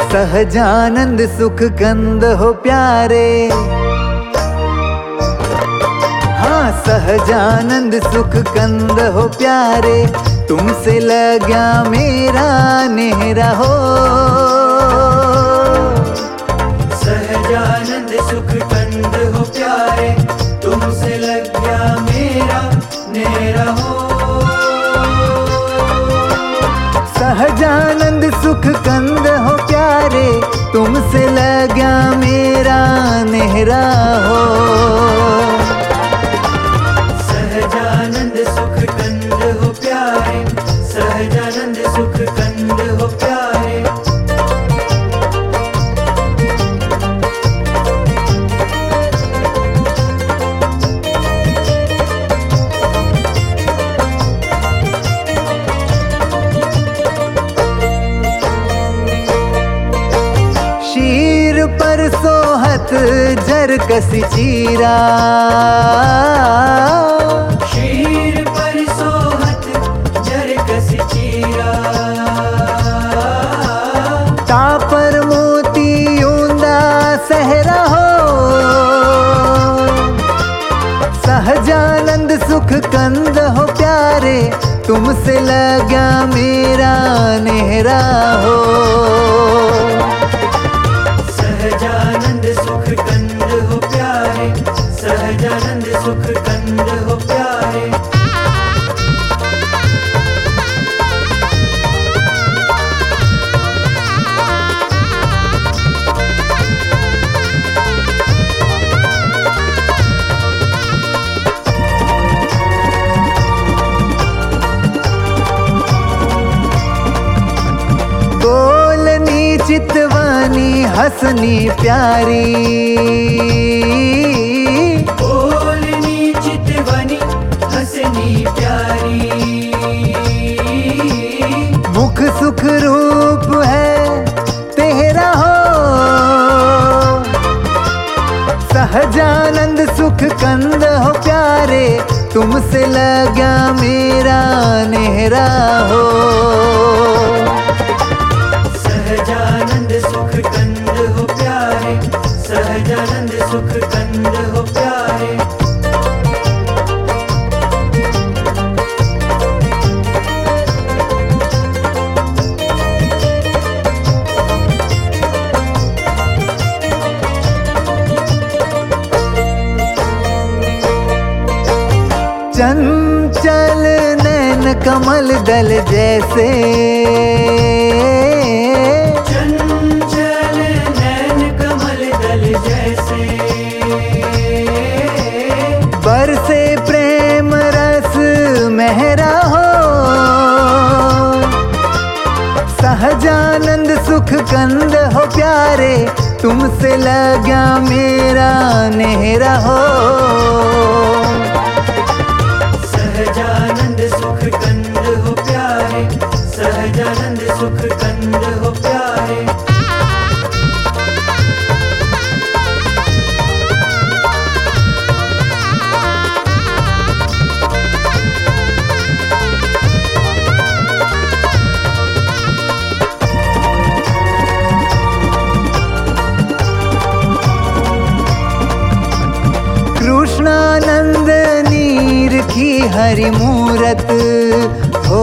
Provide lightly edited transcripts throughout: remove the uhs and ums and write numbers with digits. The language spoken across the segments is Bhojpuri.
सहजानंद सुख कंद हो प्यारे, हाँ सहजानंद सुख कंद हो प्यारे, तुमसे लग्या मेरा नेहरा हो। सहजानंद सुख कंद हो प्यारे, तुमसे लग्या मेरा नेहरा हो। सहजानंद सुख कंद हो प्यारे, तुमसे लग्या मेरा नेहरा हो। सहजानंद सुख कंद हो प्यारे, सहजानंद सुख कंद हो प्यारे। शीर पर सोहत जर कसी चीरा, शीर पर सोहत जर कसी चीरा, तापर मोती ऊंदा सहरा हो। सहजानंद सुख कंद हो प्यारे, तुमसे लग्या मेरा नेहरा हो। सहजानंद सुख कंद हो प्यारे, सहजानंद सुख कंद हो प्यारे। बोलनी चितवानी हसनी प्यारी, बोलनी चितवनी हसनी प्यारी, मुख सुख रूप है तेरा हो। सहजानंद सुख कंद हो प्यारे, तुमसे लग्या मेरा नेहरा हो। सहजानंद सुख कंद हो प्यारे, सहजानंद सुख कंद हो प्यारे। चंचल नैन कमल दल जैसे, चंचल नैन कमल दल जैसे, बरसे प्रेम रस मेहरा हो। सहजानंद सुख कंद हो प्यारे, तुमसे लग्या मेरा नेहरा हो। सहजानंद सुख कंद हो प्यारे, सहजानंद सुख कंद हो प्यारे। कृष्णानंद नीर की हरि मूरत हो।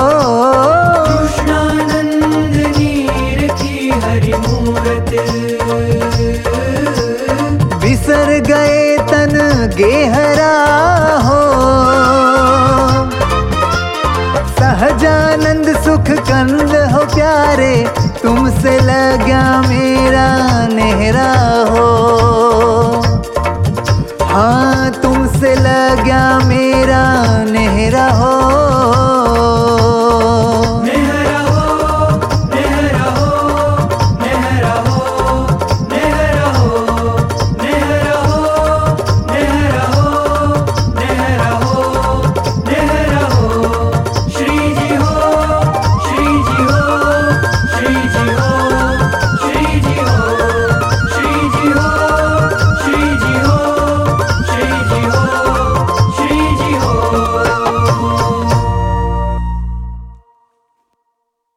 कृष्णानंद नीर की हरि मूरत, बिसर गए तन गेहरा हो। सहजानंद सुख कंद हो प्यारे, तुमसे लग्या मेरा नेहरा हो। हाँ तुमसे लग्या मेरा नेहरा हो।